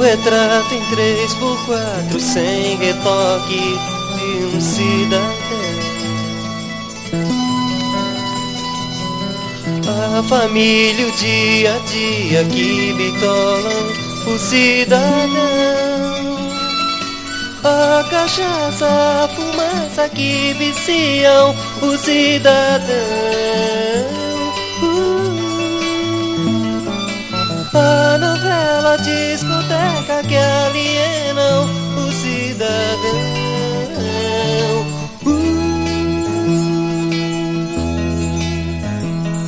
retrato em 3x4 sem retoque de um cidadão. A família, o dia a dia que bitolam o cidadão. A cachaça, a fumaça que viciam o cidadão. A novela, a discoteca que alienam o cidadão.